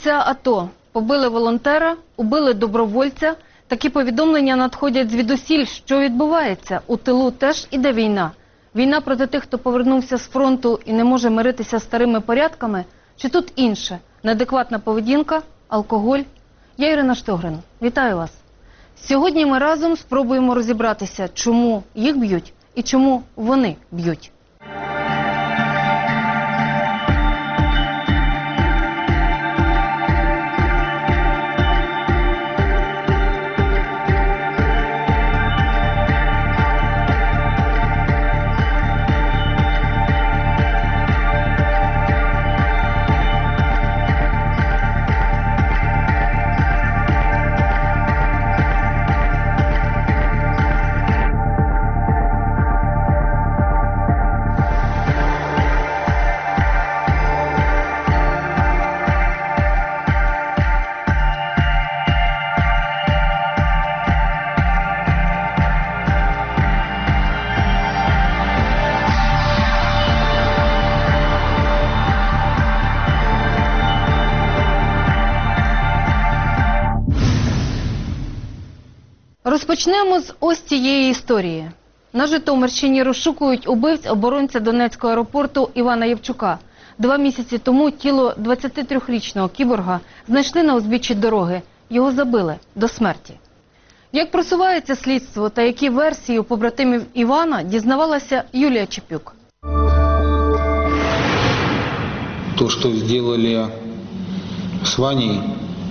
бійця АТО, побили волонтера, убили добровольця. Такі повідомлення надходять звідусіль. Що відбувається? У тилу теж іде війна. Війна проти тих, хто повернувся з фронту і не може миритися з старими порядками? Чи тут інше? Неадекватна поведінка, алкоголь? Я Ірина Штогрин. Вітаю вас. Сьогодні ми разом спробуємо розібратися, чому їх б'ють і чому вони б'ють. Розпочнемо з ось цієї історії. На Житомирщині розшукують убивць оборонця Донецького аеропорту Івана Євчука. 2 місяці тому тіло 23-річного кіборга знайшли на узбіччі дороги. Його забили до смерті. Як просувається слідство та які версії у побратимів Івана, дізнавалася Юлія Чепюк. То, что сделали с Ваней,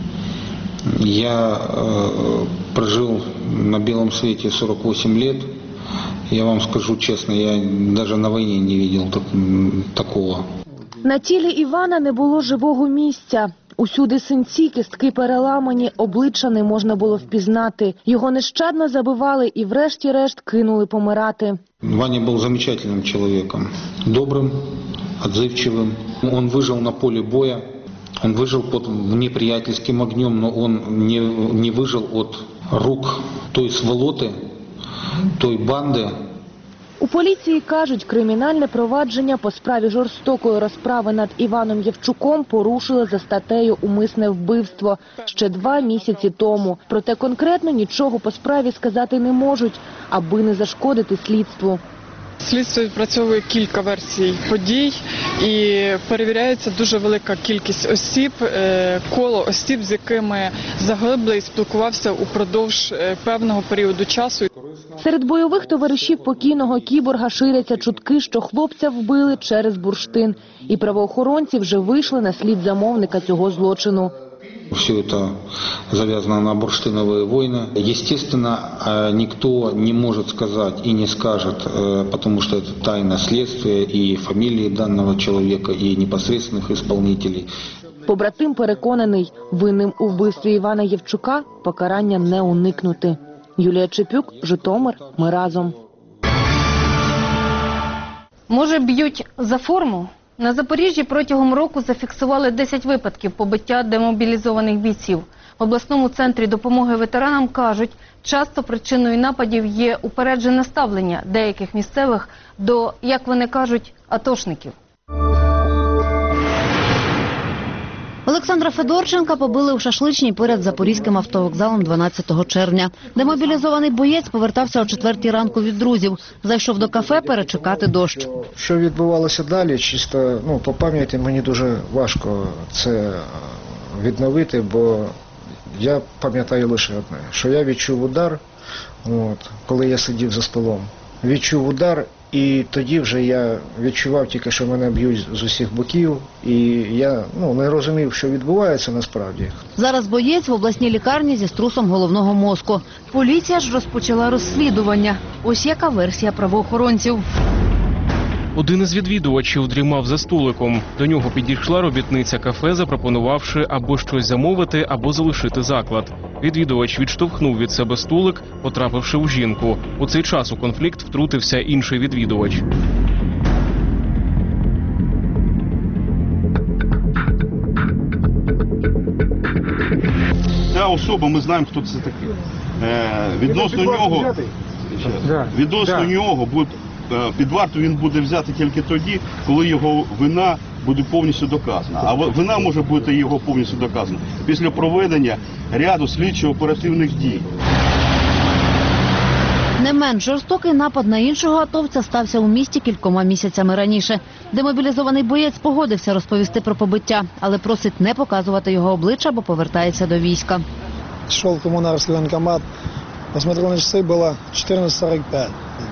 я прожил на белом свете 48 лет. Я вам скажу честно, я даже на войне не видел такого. На тілі Івана не було живого місця. Усюди синці, кістки переламані, обличчя не можна було впізнати. Його нещадно забивали і врешті-решт кинули помирати. Ваня был замечательным человеком, добрым, отзывчивым. Он выжил на поле боя, он выжил под неприятельским огнем, но он не выжил от рук той сволоти, той банди. У поліції кажуть, кримінальне провадження по справі жорстокої розправи над Іваном Євчуком порушили за статтею «Умисне вбивство» ще 2 місяці тому. Проте конкретно нічого по справі сказати не можуть, аби не зашкодити слідству. Слідство відпрацьовує кілька версій подій і перевіряється дуже велика кількість осіб, коло осіб, з якими загиблий спілкувався упродовж певного періоду часу. Серед бойових товаришів покійного кіборга ширяться чутки, що хлопця вбили через бурштин. І правоохоронці вже вийшли на слід замовника цього злочину. Все это завязано на бурштиновые войны. Естественно, никто не может сказать и не скажет, потому что это тайна следствия и фамилии данного человека, и непосредственных исполнителей. Побратим переконаний, винним у вбивстві Івана Євчука покарання не уникнути. Юлія Чепюк, Житомир, ми разом. Може, б'ють за форму? На Запоріжжі протягом року зафіксували 10 випадків побиття демобілізованих бійців. В обласному центрі допомоги ветеранам кажуть, часто причиною нападів є упереджене ставлення деяких місцевих до, як вони кажуть, атошників. Олександра Федорченка побили у шашличній поряд з Запорізьким автовокзалом 12 червня. Демобілізований боєць повертався о 4 ранку від друзів. Зайшов до кафе перечекати дощ. Що відбувалося далі, чисто по пам'яті мені дуже важко це відновити, бо я пам'ятаю лише одне, що я відчув удар, коли я сидів за столом. Відчув удар, і тоді вже я відчував тільки, що мене б'ють з усіх боків, і я не розумів, що відбувається насправді. Зараз боєць в обласній лікарні зі струсом головного мозку. Поліція ж розпочала розслідування. Ось яка версія правоохоронців. Один із відвідувачів дрімав за столиком. До нього підійшла робітниця кафе, запропонувавши або щось замовити, або залишити заклад. Відвідувач відштовхнув від себе столик, потрапивши в жінку. У цей час у конфлікт втрутився інший відвідувач. Ця особа, ми знаємо, хто це такий. Відносно нього під варту він буде взяти тільки тоді, коли його вина буде повністю доказана. А вина може бути його повністю доказана після проведення ряду слідчо-оперативних дій. Не менш жорстокий напад на іншого атовця стався у місті кількома місяцями раніше. Демобілізований боєць погодився розповісти про побиття, але просить не показувати його обличчя, бо повертається до війська. Шел в коммунарский военкомат, посмотрел на часы, было 14:45.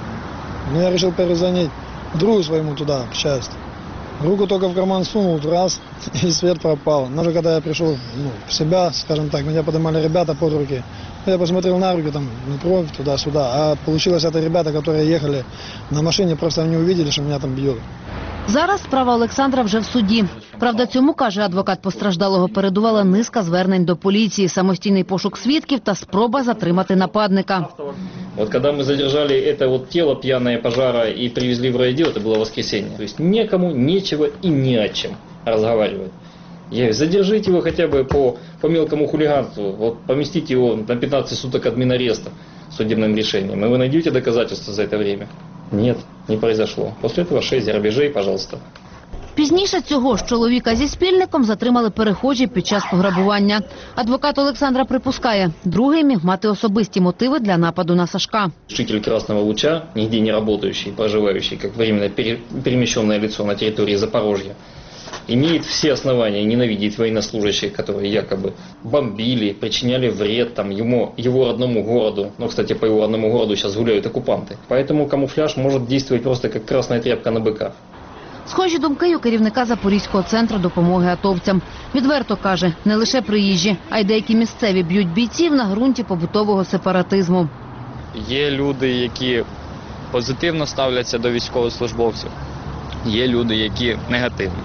Но я решил перезвонить другу своему туда, в часть. Руку только в карман сунул, раз, и свет пропал. Но уже когда я пришел в себя, скажем так, меня поднимали ребята под руки. Я посмотрел на руки, там, не кровь, туда-сюда. А получилось, это ребята, которые ехали на машине, просто не увидели, что меня там бьют. Зараз справа Олександра вже в суді. Правда, цьому, каже адвокат постраждалого, передувала низка звернень до поліції, самостійний пошук свідків та спроба затримати нападника. Вот когда мы задержали это вот тело пьяное пожара и привезли в райотдел, это было воскресенье. То есть некому, нечего и не о чем разговаривать. Я говорю, задержите его хотя бы по мелкому хулиганству, вот поместите его на 15 суток админареста судебным решением, и вы найдете доказательства за это время. Нет, не произошло. После этого 6 грабежей, пожалуйста. Пізніше цього ж чоловіка зі спільником затримали перехожі під час пограбування. Адвокат Олександра припускає, другий міг мати особисті мотиви для нападу на Сашка. Житель Красного Луча, нигде не работающий, проживающий, как временно перемещенное лицо на территории Запорожья, имеет все основания ненавидеть военнослужащих, которые якобы бомбили, причиняли вред там, его родному городу. Но, кстати, по его родному городу сейчас гуляют оккупанты. Поэтому камуфляж может действовать просто как красная тряпка на быка. Схожі думки у керівника Запорізького центру допомоги атовцям. Відверто каже, не лише приїжджі, а й деякі місцеві б'ють бійців на ґрунті побутового сепаратизму. Є люди, які позитивно ставляться до військовослужбовців, є люди, які негативно.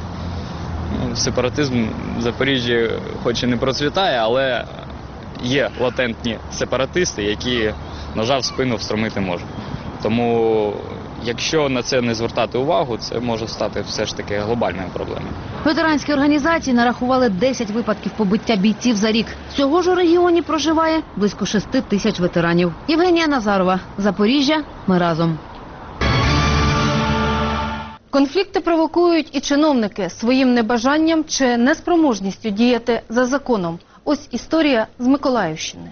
Сепаратизм в Запоріжжі хоч і не процвітає, але є латентні сепаратисти, які ножа в спину встромити можуть. Тому якщо на це не звертати увагу, це може стати все ж таки глобальною проблемою. Ветеранські організації нарахували 10 випадків побиття бійців за рік. Всього ж у регіоні проживає близько 6 тисяч ветеранів. Євгенія Назарова, Запоріжжя, ми разом. Конфлікти провокують і чиновники своїм небажанням чи неспроможністю діяти за законом. Ось історія з Миколаївщини.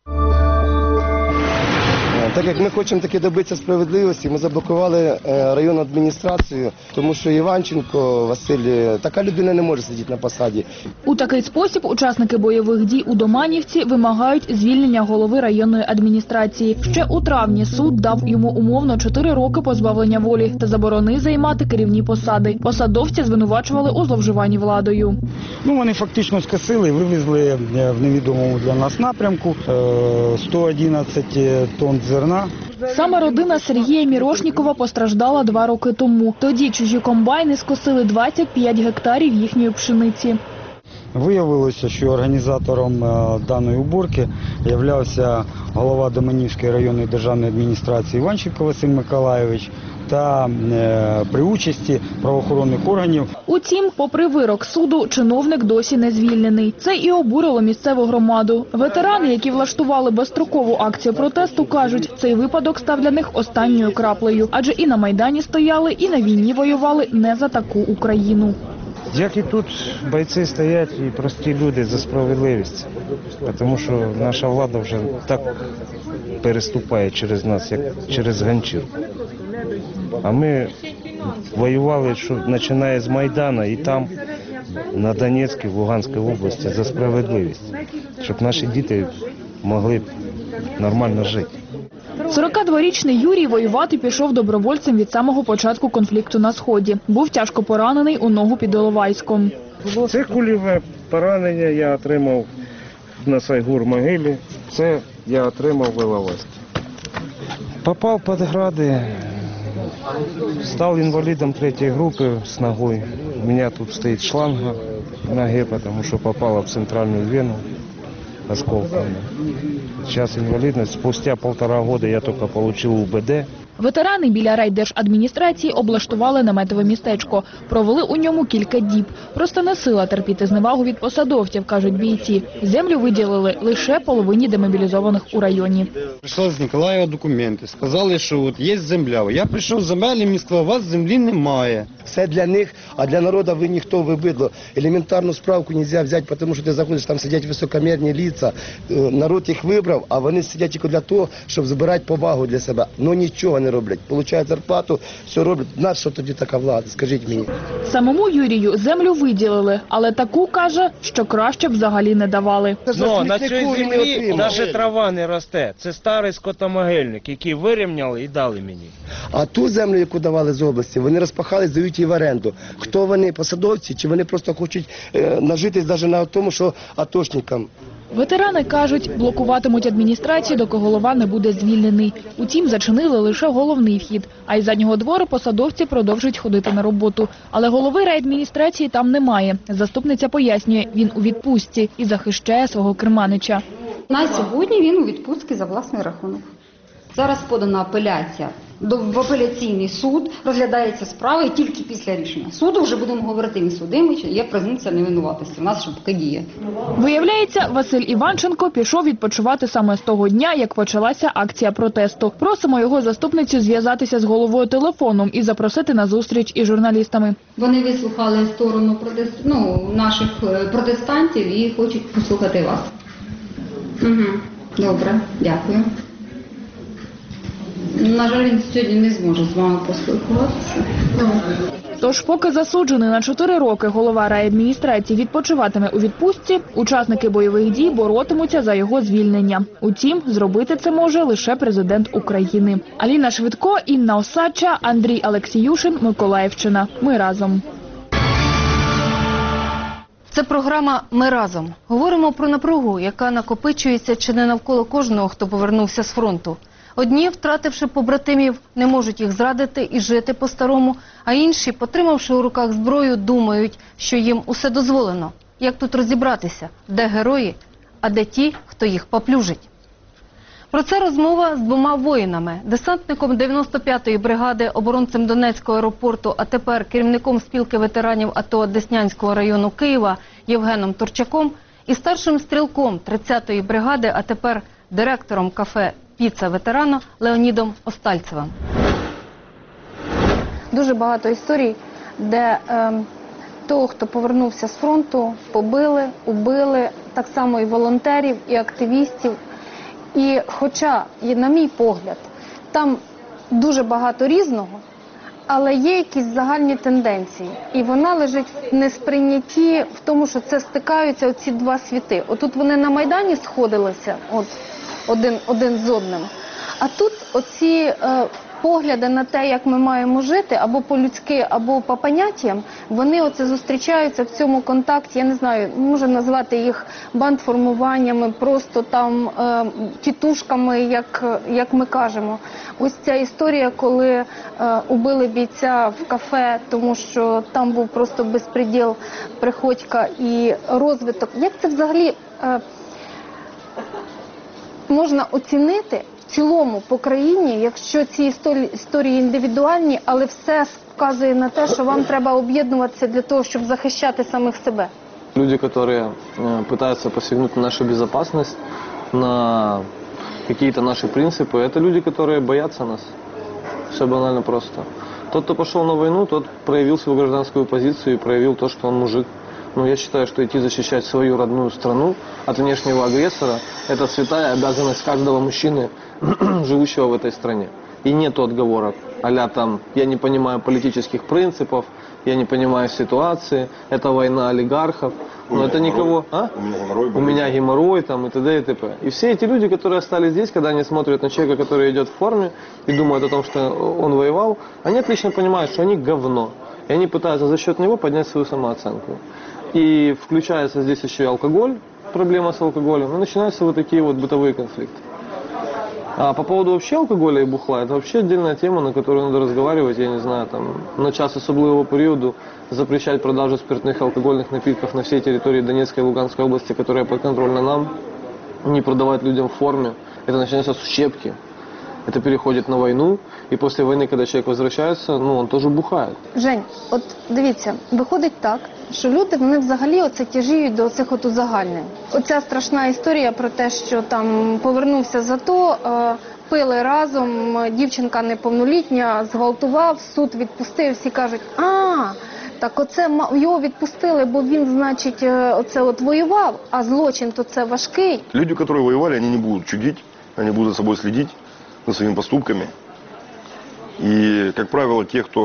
Так як ми хочемо таки добитися справедливості, ми заблокували районну адміністрацію, тому що Іванченко Василь, така людина не може сидіти на посаді. У такий спосіб учасники бойових дій у Доманівці вимагають звільнення голови районної адміністрації. Ще у травні суд дав йому умовно 4 роки позбавлення волі та заборони займати керівні посади. Посадовці звинувачували у зловживанні владою. Вони фактично скосили і вивезли в невідомому для нас напрямку 111 тонн зерна. Саме родина Сергія Мірошнікова постраждала 2 роки тому. Тоді чужі комбайни скосили 25 гектарів їхньої пшениці. Виявилося, що організатором даної уборки являвся голова Доманівської районної державної адміністрації Іванченко Василь Миколайович та при участі правоохоронних органів. Утім, попри вирок суду, чиновник досі не звільнений. Це і обурило місцеву громаду. Ветерани, які влаштували безстрокову акцію протесту, кажуть, цей випадок став для них останньою краплею. Адже і на Майдані стояли, і на війні воювали не за таку Україну. Як і тут бойці стоять і прості люди за справедливість, тому що наша влада вже так переступає через нас, як через ганчірку. А ми воювали, що починає з Майдану і там, на Донецькій, в Луганській області, за справедливість, щоб наші діти могли нормально жити. 42-річний Юрій воювати пішов добровольцем від самого початку конфлікту на Сході. Був тяжко поранений у ногу під Іловайськом. Це кульове поранення я отримав на Сайгур-могилі, це я отримав в Іловайську. Попав під гради, став інвалідом 3-ї групи з ногою. У мене тут стоїть шланга в ноге, тому що попала в центральну вену осколками. Сейчас инвалидность. Спустя 1,5 года я только получил УБД. Ветерани біля райдержадміністрації облаштували наметове містечко. Провели у ньому кілька діб. Просто не сила терпіти зневагу від посадовців, кажуть бійці. Землю виділили лише половині демобілізованих у районі. Прийшли з Миколаєва документи. Сказали, що от є земля. Я прийшов з земель і мені сказали, у вас землі немає. Все для них, а для народу ви ніхто, ви бидло. Елементарну справку не можна взяти, тому що ти заходиш, там сидять високомірні лица, народ їх вибрав, а вони сидять тільки для того, щоб збирати повагу для себе. Ну нічого не роблять. Получають зарплату, все роблять. На що тоді така влада, скажіть мені. Самому Юрію землю виділили, але таку, каже, що краще б взагалі не давали. Ну, на цій землі навіть трава не росте. Це старий скотомогильник, який вирівняли і дали мені. А ту землю, яку давали з області, вони розпахали, здають її в оренду. Хто вони, посадовці, чи вони просто хочуть нажитись навіть на тому, що атошникам? Ветерани кажуть, блокуватимуть адміністрацію, доки голова не буде звільнений. Утім, зачинили лише головний вхід, а із заднього двору посадовці продовжують ходити на роботу. Але голови райадміністрації там немає. Заступниця пояснює, він у відпустці і захищає свого керманича. На сьогодні він у відпустці за власний рахунок. Зараз подана апеляція в апеляційний суд, розглядається справа і тільки після рішення суду вже будемо говорити, він судимий, чи є презумпція невинуватості. У нас ще поки діє. Виявляється, Василь Іванченко пішов відпочивати саме з того дня, як почалася акція протесту. Просимо його заступницю зв'язатися з головою телефоном і запросити на зустріч із журналістами. Вони вислухали сторону наших протестантів і хочуть послухати вас. Угу. Добре, дякую. На жаль, він сьогодні не зможе з вами поспілкуватися. Тож, поки засуджений на 4 роки голова райадміністрації відпочиватиме у відпустці, учасники бойових дій боротимуться за його звільнення. Утім, зробити це може лише президент України. Аліна Швидко, Інна Осадча, Андрій Алексіюшин, Миколаївщина. Ми разом. Це програма «Ми разом». Говоримо про напругу, яка накопичується чи не навколо кожного, хто повернувся з фронту. Одні, втративши побратимів, не можуть їх зрадити і жити по-старому, а інші, потримавши у руках зброю, думають, що їм усе дозволено. Як тут розібратися? Де герої, а де ті, хто їх поплюжить? Про це розмова з двома воїнами. Десантником 95-ї бригади, оборонцем Донецького аеропорту, а тепер керівником спілки ветеранів АТО Деснянського району Києва Євгеном Турчаком і старшим стрілком 30-ї бригади, а тепер директором кафе «Піца ветерана» Леонідом Остальцевим. Дуже багато історій, де того, хто повернувся з фронту, побили, убили, так само і волонтерів, і активістів. І хоча, на мій погляд, там дуже багато різного, але є якісь загальні тенденції. І вона лежить в несприйнятті, в тому, що це стикаються оці два світи. Отут вони на Майдані сходилися, один з одним. А тут оці погляди на те, як ми маємо жити, або по-людськи, або по поняттям, вони оце зустрічаються в цьому контакті, я не знаю, можна назвати їх бандформуваннями, просто там тітушками, як ми кажемо. Ось ця історія, коли убили бійця в кафе, тому що там був просто безпреділ Приходька і розвиток. Як це взагалі можна оцінити в цілому по країні, якщо ці історії індивідуальні, але все вказує на те, що вам треба об'єднуватися для того, щоб захищати самих себе? Люди, которые пытаются посягнуть на нашу безопасность, на какие-то наши принципы, это люди, которые боятся нас. Все банально просто. Тот, кто пошел на войну, тот проявил свою гражданскую позицию и проявил то, что он мужик. Но я считаю, что идти защищать свою родную страну от внешнего агрессора – это святая обязанность каждого мужчины, живущего в этой стране. И нету отговорок, а-ля там «я не понимаю политических принципов», «я не понимаю ситуации», «это война олигархов». Но это никого… У меня геморрой там, и т.д. и т.п. И все эти люди, которые остались здесь, когда они смотрят на человека, который идет в форме и думают о том, что он воевал, они отлично понимают, что они говно. И они пытаются за счет него поднять свою самооценку. И включается здесь еще и алкоголь, проблема с алкоголем, и начинаются вот такие вот бытовые конфликты. А по поводу вообще алкоголя и бухла, это вообще отдельная тема, на которую надо разговаривать, я не знаю, там, на час особливого периода запрещать продажу спиртных и алкогольных напитков на всей территории Донецкой и Луганской области, которая подконтрольна нам, не продавать людям в форме. Это начинается с учебки. Это переходит на войну, и после войны, когда человек возвращается, он тоже бухает. Жень, от дивіться, виходить так, що люди, вони взагалі оце тяжіють до цих от узагальнень. Оця страшна історія про те, що там повернувся з АТО, пили разом, дівчинка неповнолітня, зґвалтував, суд відпустив, всі кажуть, так оце його відпустили, бо він, значить, оце от воював, а злочин то це важкий. Люди, которые воевали, они не будут чудить, они будут за собой следить, за своими поступками. И, как правило,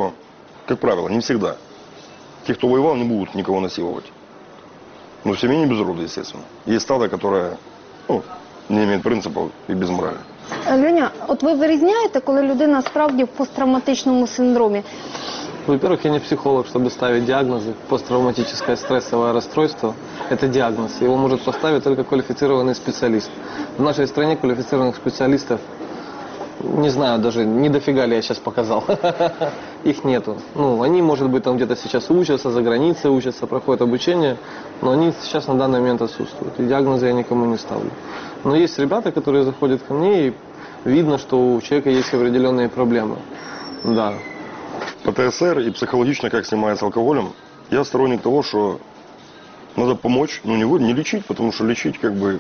не всегда, те, кто воевал, не будут никого насиловать. Но в семье не без рода, естественно. Есть стадо, которое не имеет принципов и без морали. Леня, от ви вирізняєте, коли людина справді в посттравматичному синдромі? Во-первых, я не психолог, чтобы ставить диагнозы. Посттравматическое стрессовое расстройство – это диагноз. Его может поставить только квалифицированный специалист. В нашей стране квалифицированных специалистов, не знаю, даже не дофига ли я сейчас показал. Их нету. Они, может быть, там где-то сейчас учатся, за границей учатся, проходят обучение, но они сейчас на данный момент отсутствуют. И диагнозы я никому не ставлю. Но есть ребята, которые заходят ко мне, и видно, что у человека есть определенные проблемы. Да. ПТСР и психологично, как снимается алкоголем, я сторонник того, что надо помочь, не лечить, потому что лечить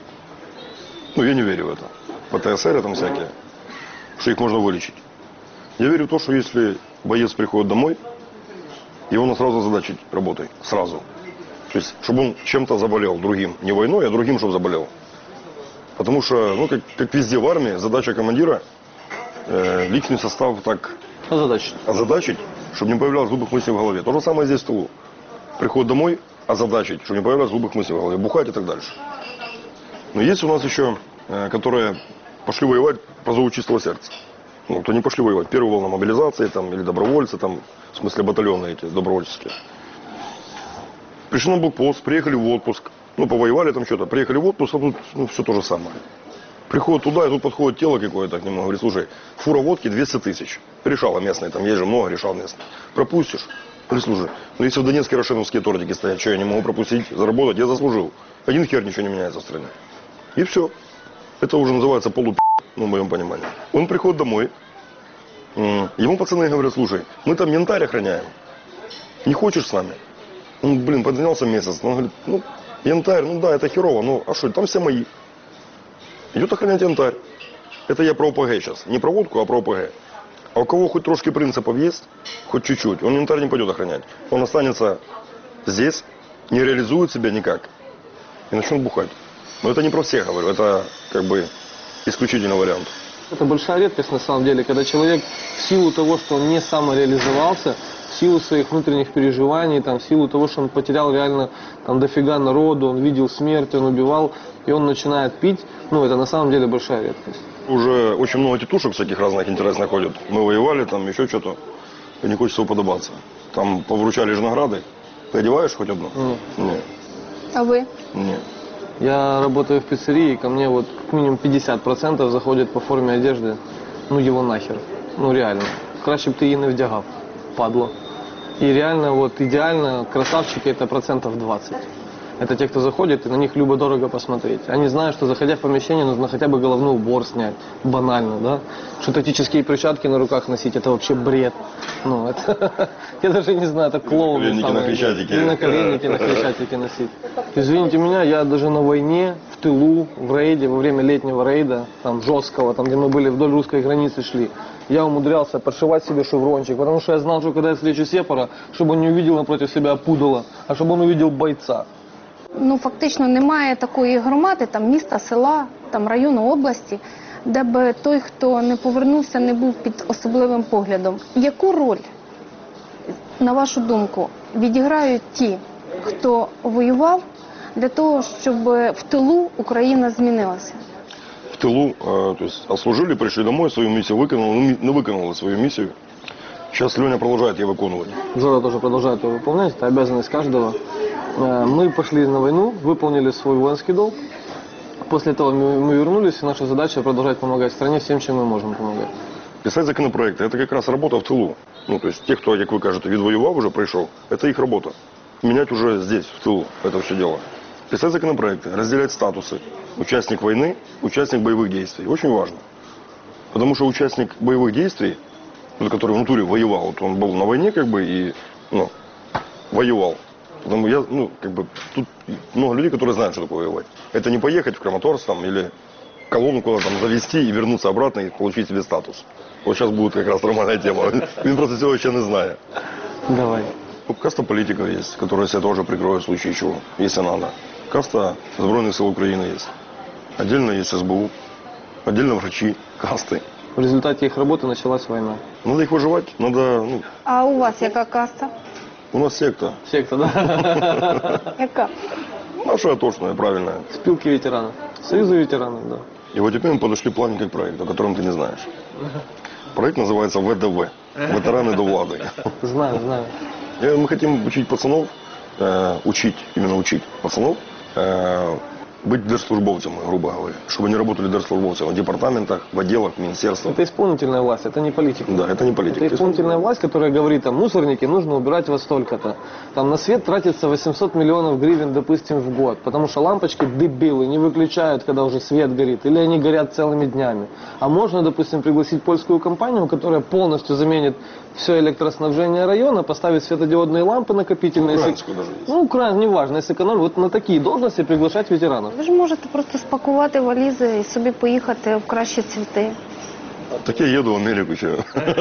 я не верю в это. ПТСР там всякие, что их можно вылечить. Я верю в то, что если боец приходит домой, его надо сразу озадачить работой, сразу. То есть, чтобы он чем-то заболел другим, не войной, а другим, чтобы заболел. Потому что, как везде в армии, задача командира личный состав так озадачить, чтобы не появлялось глупых мыслей в голове. То же самое здесь в тылу. Приходит домой, озадачить, чтобы не появлялось глупых мыслей в голове, бухать и так дальше. Но есть у нас еще, которые пошли воевать по зову чистого сердца. Кто не пошли воевать. Первая волна мобилизации или добровольцы, в смысле батальоны эти добровольческие. Пришли на блокпост, приехали в отпуск. Повоевали там что-то, приехали в отпуск, а тут все то же самое. Приходят туда, и тут подходит тело какое-то к нему, говорит, слушай, фура водки 200 тысяч. Решала местные, там есть же много, решал местные. Пропустишь? Говорит, слушай, если в Донецке рошеновские тортики стоят, что я не могу пропустить, заработать, я заслужил. Один хер ничего не меняется в стране. И все. Это уже называется в моем понимании. Он приходит домой, ему пацаны говорят, слушай, мы там янтарь охраняем. Не хочешь с нами? Он, поднялся месяц. Он говорит, янтарь, это херово, а что, там все мои. Идет охранять янтарь. Это я про ОПГ сейчас. Не про водку, а про ОПГ. А у кого хоть трошки принципов есть, хоть чуть-чуть, он янтарь не пойдет охранять. Он останется здесь, не реализует себя никак и начнет бухать. Но это не про всех, говорю, это исключительный вариант. Это большая редкость на самом деле, когда человек в силу того, что он не самореализовался, в силу своих внутренних переживаний, в силу того, что он потерял реально дофига народу, он видел смерть, он убивал, и он начинает пить, это на самом деле большая редкость. Уже очень много тетушек всяких разных интересных ходят. Мы воевали, еще что-то, и не хочется уподобаться. Там повручали же награды. Ты одеваешь хоть одну? Нет. А вы? Нет. Я работаю в пиццерии, и ко мне как минимум 50% заходят по форме одежды. Его нахер. Реально. Краще б ти її не вдягав, падло. И реально, идеально, красавчики это 20%. Это те, кто заходит, и на них любо-дорого посмотреть. Они знают, что заходя в помещение, нужно хотя бы головной убор снять. Банально, да? Что татические перчатки на руках носить, это вообще бред. Я даже не знаю, это клоуны. Наколенники на Хрещатике. И наколенники на Хрещатике носить. Извините меня, я даже на войне, в тылу, в рейде, во время летнего рейда, жесткого, где мы были вдоль русской границы шли, я умудрялся подшивать себе шеврончик, потому что я знал, что когда я встречу сепара, чтобы он не увидел напротив себя пудала, а чтобы он увидел бойца. Фактично немає такої громади, міста, села, району, області, де б той, хто не повернувся, не був під особливим поглядом. Яку роль, на вашу думку, відіграють ті, хто воював, для того, щоб в тилу Україна змінилася? В тылу, то есть отслужили, пришли домой, свою миссию выполнили, не выполнила свою миссию. Сейчас Леня продолжает ее выполнять. Жора тоже продолжает ее выполнять, это обязанность каждого. Мы пошли на войну, выполнили свой воинский долг. После этого мы вернулись, и наша задача продолжать помогать стране всем, чем мы можем помогать. Писать законопроекты – это как раз работа в тылу. То есть те, кто, как вы кажете, відвоював уже пришел, это их работа. Менять уже здесь, в тылу, это все дело. Писать законопроекты, разделять статусы. Участник войны, участник боевых действий. Очень важно. Потому что участник боевых действий, который в натуре воевал, он был на войне и воевал. Потому тут много людей, которые знают, что такое воевать. Это не поехать в Краматорск или колонну куда-то там завести и вернуться обратно и получить себе статус. Вот сейчас будет как раз нормальная тема. Он просто всего еще не знает. Давай. Каста политиков есть, которые себя тоже прикроют в случае чего, если надо. Каста Збройных сил Украины есть. Отдельно есть СБУ, отдельно врачи, касты. В результате их работы началась война. Надо их выживать, надо, ну, А у вас яка каста? у нас секта. Секта, да? Яка? Наша точная, правильная. Спилки ветеранов. Союзы ветеранов, да. И вот теперь мы подошли плавненько к проекту, о котором ты не знаешь. Проект называется ВДВ. Ветераны до влады. Знаю, знаю. И мы хотим учить пацанов, именно учить пацанов быть держслужбовцами, грубо говоря. Чтобы они работали держслужбовцами в департаментах, в отделах, в министерствах. Это исполнительная власть, это не политика. Да, это не политика. Это исполнительная власть, которая говорит, там, мусорники нужно убирать во столько-то. Там на свет тратится 800 миллионов гривен, допустим, в год. Потому что лампочки дебилы не выключают, когда уже свет горит. Или они горят целыми днями. А можно, допустим, пригласить польскую компанию, которая полностью заменит все электроснабжение района, поставить светодиодные лампы накопительные. Украинскую даже есть. Ну, украинскую, неважно, сэкономить. Вот на такие должности приглашать ветеранов. Ви ж можете просто спакувати валізи і собі поїхати в кращі цвіти. Так я еду в Америку еще.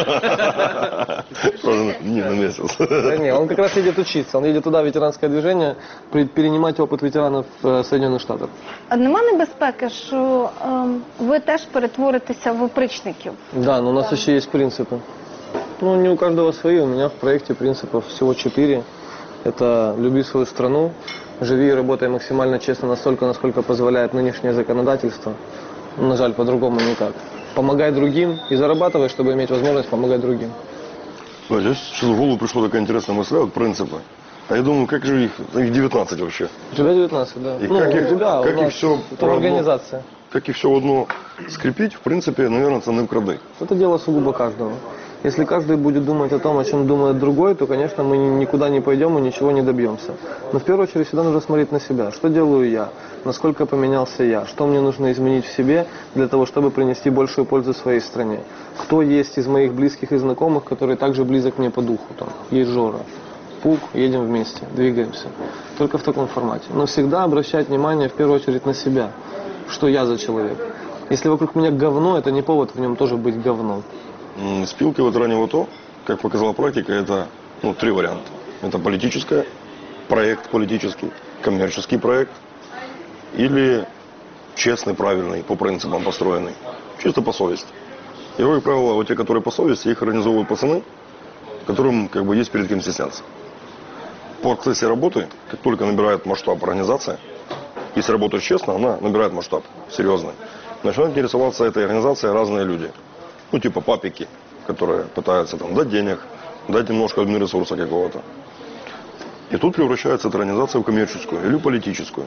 Не, на месяц. Да не, он как раз едет учиться. Он едет туда, в ветеранское движение, перенимать опыт ветеранов Соединенных Штатов. А нема небезпеки, що ви теж перетворитеся в опричників? Да, но у нас еще есть принципы. Ну, не у каждого свои. У меня в проекте принципов всего 4. Это люби свою страну, живи и работай максимально честно настолько, насколько позволяет нынешнее законодательство. На жаль, по-другому никак. Помогай другим и зарабатывай, чтобы иметь возможность помогать другим. Слушай, сейчас в голову пришла такая интересная мысль, вот принципы. А я думаю, как же их 19 вообще. У тебя 19, да. И ну, как у их, тебя, как у нас, их все это организация. Как их все в одно скрепить, в принципе, наверное, це не вкради. Это дело сугубо каждого. Если каждый будет думать о том, о чем думает другой, то, конечно, мы никуда не пойдем и ничего не добьемся. Но в первую очередь всегда нужно смотреть на себя. Что делаю я? Насколько поменялся я? Что мне нужно изменить в себе для того, чтобы принести большую пользу своей стране? Кто есть из моих близких и знакомых, которые также близок мне по духу? Там есть Жора. Пук, едем вместе, двигаемся. Только в таком формате. Но всегда обращать внимание в первую очередь на себя. Что я за человек? Если вокруг меня говно, это не повод в нем тоже быть говном. Спилки ветеранів АТО, как показала практика, это 3 варианта. Это политическое, проект политический, коммерческий проект или честный, правильный, по принципам построенный, чисто по совести. И, как правило, вот те, которые по совести, их организовывают пацаны, которым как бы есть перед кем стесняться. По процессе работы, как только набирает масштаб организация, если работаешь честно, она набирает масштаб, серьезный. Начинают интересоваться этой организацией разные люди. Ну, типа папики, которые пытаются там дать денег, дать немножко админресурса какого-то. И тут превращается эта организация в коммерческую или политическую.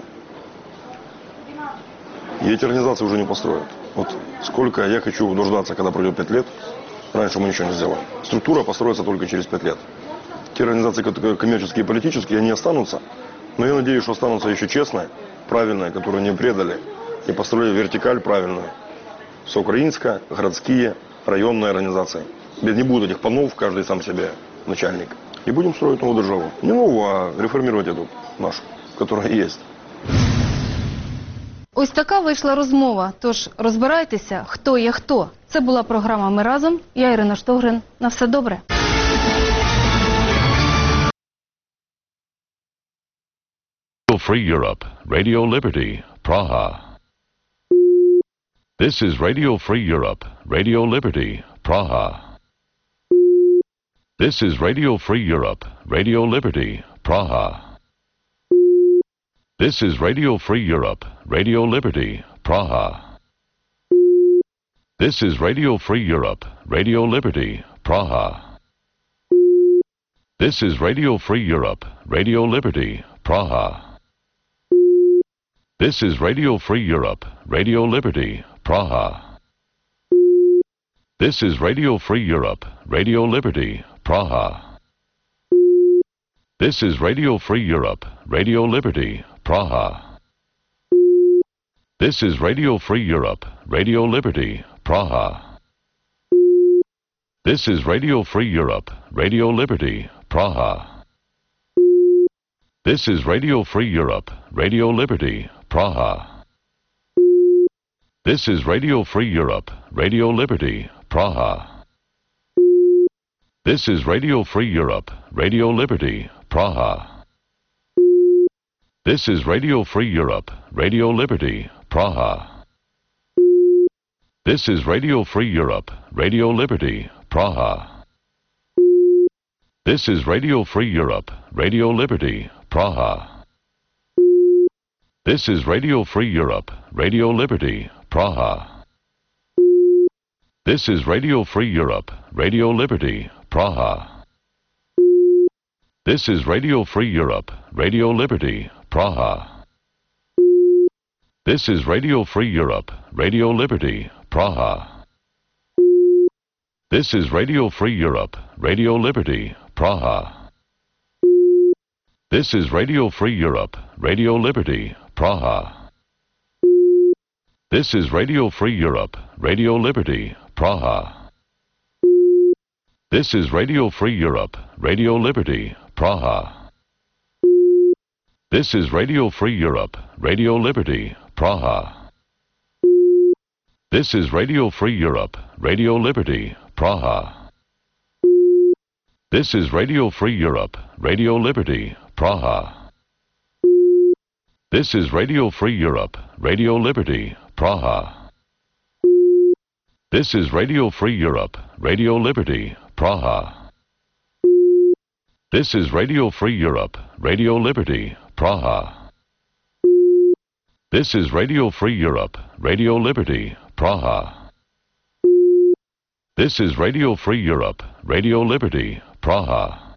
И эти организации уже не построят. Вот сколько я хочу дождаться, когда пройдет 5 лет, раньше мы ничего не сделаем. Структура построится только через 5 лет. Те организации, которые коммерческие и политические, они останутся, но я надеюсь, что останутся еще честные, правильные, которые не предали и построили вертикаль правильную. Всеукраинская, городские, районные организации. Не будет этих панов, каждый сам себе начальник. И будем строить новую державу. Не новую, а реформировать эту нашу, которая есть. Ось така вийшла розмова. Тож розбирайтеся, хто є хто. Це була програма «Ми разом». Я Ірина Штогрин. На все добре. Free Europe, Radio Liberty, Praha. This is Radio Free Europe, Radio Liberty, Praha. This is Radio Free Europe, Radio Liberty, Praha. This is Radio Free Europe, Radio Liberty, Praha. This is Radio Free Europe, Radio Liberty, Praha. This is Radio Free Europe, Radio Liberty, Praha. This is Radio Free Europe, Radio Liberty, Praha. This is Radio Free Europe, Radio Liberty, Praha. This is Radio Free Europe, Radio Liberty, Praha. This is Radio Free Europe, Radio Liberty, Praha. This is Radio Free Europe, Radio Liberty, Praha. This is Radio Free Europe, Radio Liberty, Praha. This is Radio Free Europe, Radio Liberty, Praha. This is Radio Free Europe, Radio Liberty, Praha. This is Radio Free Europe, Radio Liberty, Praha. This is Radio Free Europe, Radio Liberty, Praha. This is Radio Free Europe, Radio Liberty, Praha. This is Radio Free Europe, Radio Liberty, Praha. This is Radio Free Europe, Radio Liberty, Praha. This is Radio Free Europe, Radio Liberty, Praha. This is Radio Free Europe, Radio Liberty, Praha. This is Radio Free Europe, Radio Liberty, Praha. This is Radio Free Europe, Radio Liberty, Praha. This is Radio Free Europe, Radio Liberty, Praha. This is Radio Free Europe, Radio Liberty, Praha. This is Radio Free Europe, Radio Liberty, Praha. This is Radio Free Europe, Radio Liberty, Praha. This is Radio Free Europe, Radio Liberty, Praha. This is Radio Free Europe, Radio Liberty, Praha. This is Radio Free Europe, Radio Liberty, Praha. This is Radio Free Europe, Radio Liberty, Praha. This is Radio Free Europe, Radio Liberty, Praha. This is Radio Free Europe, Radio Liberty, Praha.